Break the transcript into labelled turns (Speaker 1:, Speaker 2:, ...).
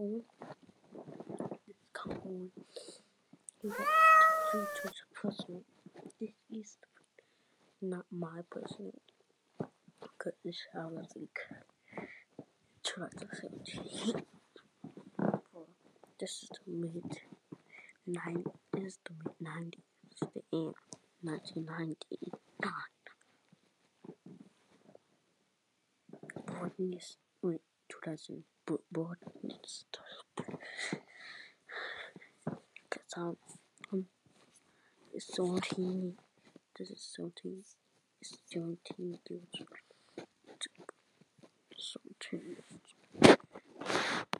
Speaker 1: on. Come on. You have to choose a person. This is not my person. Because I was like 2017. This is the mid-90s. The end 1999. Born is 2000. Born is because it's 17. This is 17. It's 17 years. 17.